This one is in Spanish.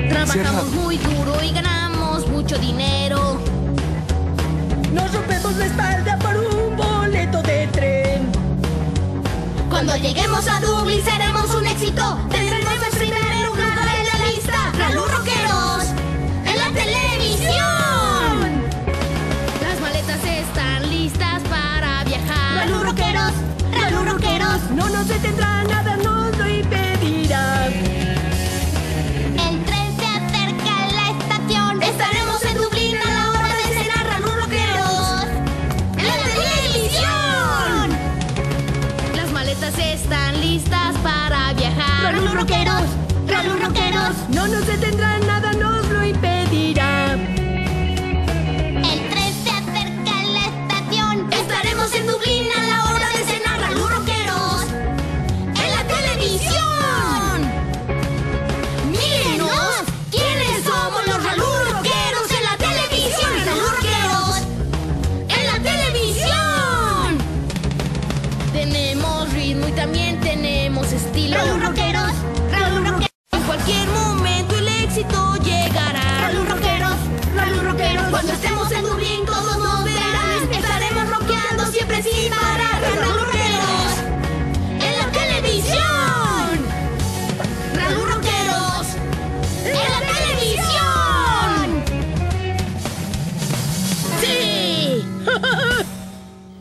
Trabajamos muy duro y ganamos mucho dinero. Nos rompemos la espalda por un boleto de tren. Cuando lleguemos a Dublín seremos un éxito. Tendremos el primer lugar en la lista. ¡Ralú Rockeros! ¡En la televisión! Las maletas están listas para viajar. ¡Ralú Rockeros! ¡Ralú Rockeros! No nos detendrá, nada nos lo impedirá. El tren se acerca a la estación. Estaremos en Dublín a la hora de cenar. ¡Ralú Rockeros! ¡En la televisión! Las maletas están listas para viajar. ¡Ralú Rockeros! ¡Ralú Rockeros! No nos detendrá, nada nos lo impedirá. El tren se acerca a la estación. Estaremos en Dublín a la hora de cenar. ¡Ralú Rockeros! ¡En la televisión! ¡Mírenos! ¿Quiénes somos los Ralú Rockeros en la televisión? ¡Ralú Rockeros! ¡En la televisión! Tenemos ritmo y también tenemos estilo. ¡Ralú Rockeros! ¡Ralú Rockeros! En cualquier momento el éxito llegará. ¡Ralú Rockeros! ¡Ralú Rockeros! Cuando estemos